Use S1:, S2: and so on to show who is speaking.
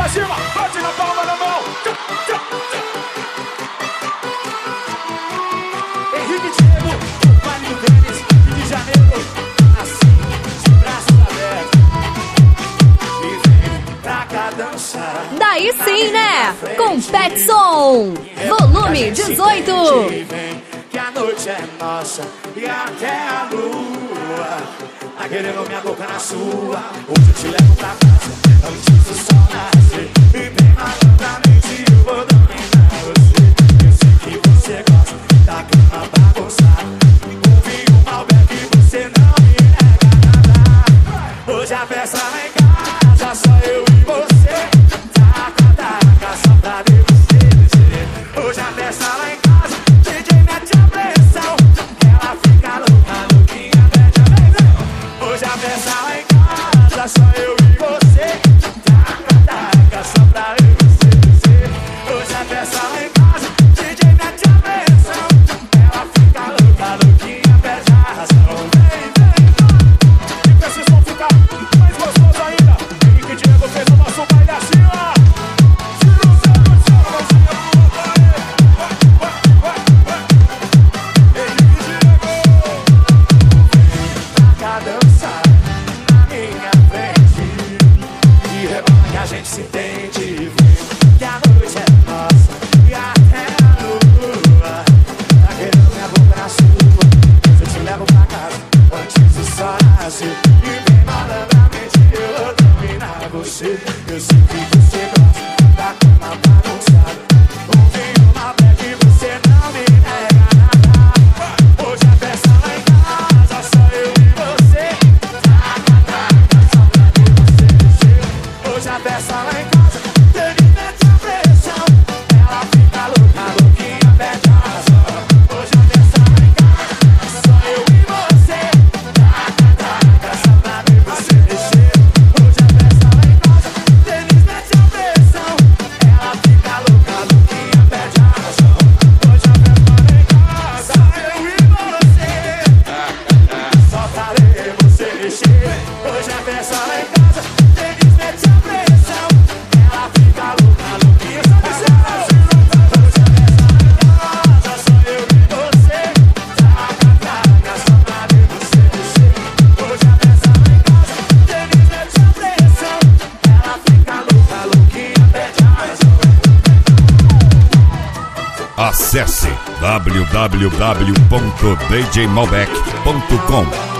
S1: pra cima, bate na palma da mão. Henrique Diego, do Vale do Tênis, Rio de Janeiro. Assim, de braços abertos. E vem pra cá dançar.
S2: Daí sim, né? Com Petson, volume 18.
S1: Que a noite é nossa e até a lua tá querendo minha boca na sua. Hoje eu te levo pra casa antes do sol nascer. E bem malandramente eu vou dominar você. Eu sei que você gosta da cama bagunçada. Um vinho Malbec e você não me nega nada. Hoje a festa lá em casa, só eu e você. Taca, taca, só pra ver você descer. Hoje a festa lá em casa, DJ mete a pressão. Ela fica louca, louquinha, mete a pressão. Hoje a festa lá em casa, só eu e você. Taca, taca, só pra ver você descer. Hoje a festa lá em casa, DJ mete a pressão. Ela fica louca, louquinha, pede a razão. Vem, vem, vem. E pra esse som ficar mais gostoso ainda, Henrique Diego fez o nosso baile assim, ó. Dançar na minha frente e rebola que a gente se entende. Que a noite é nossa e até a lua tá querendo minha boca na sua. Eu te levo pra casa antes do sol nascer. E bem malandramente eu vou dominar você. Eu sei que você gosta da cama bagunçada. Um vinho Malbec e você não me nega nada. Hoje a festa lá em casa, só eu e você. Hoje a festa lá em casa, ele mete a pressão. Ela fica louca, louquinha, pede a razão. Hoje a festa lá em casa, só eu e você. Taca, taca, só pra ver você descer. Hoje a festa lá em casa, ele mete a pressão. Ela fica louca, louquinha, pede a razão. Hoje a festa lá em casa, só eu e você. Só pra ver você descer. Hoje a festa lá em casa, eles metem a pressão. Ela fica louca, louquinha, pede a razão. Hoje a festa lá em casa, só eu e você. Taca, taca, só pra ver você descer. Hoje a festa lá em casa, eles metem a pressão. Ela fica louca, louquinha, pede a razão.
S3: Acesse www.djmalbec.com